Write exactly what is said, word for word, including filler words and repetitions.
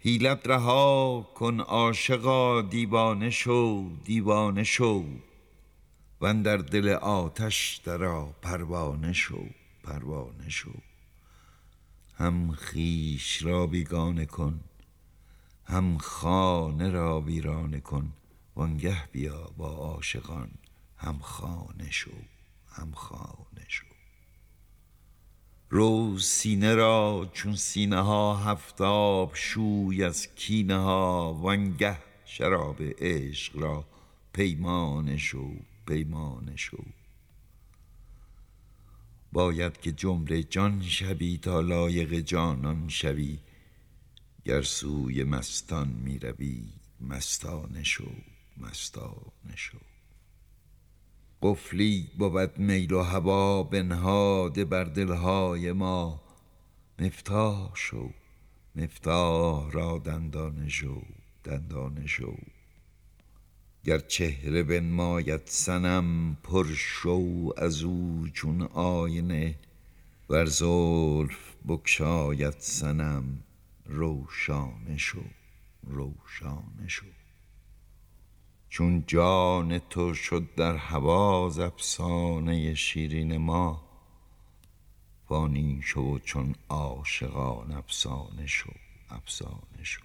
حیلت رها کن عاشقا، دیوانه شو دیوانه شو، واندر دل آتش درآ، پروانه شو پروانه شو. هم خویش را بیگانه کن، هم خانه را ویرانه کن، وانگه بیا با عاشقان، هم خانه شو هم خانه شو. رو سینه را چون سینه ها هفتاب شوی از کینه ها، وانگه شراب عشق را پیمانه شو پیمانه شو. باید که جمله جان شوی تا لایق جانان شوی، گر سوی مستان می روی مستانه شو مستانه شو. قفلی بود میل و هوا بنهاده بر دلهای ما، مفتاح شو مفتاح را دندانه شو دندانه شو. گر چهره بنماید صنم، پر شو از او چون آینه، ور زلف بگشاید صنم، روشانه شو روشانه شو. چون جان تو شد در هوا ز افسانه شیرین ما، فانی شو و چون عاشقان افسانه شو افسانه شو.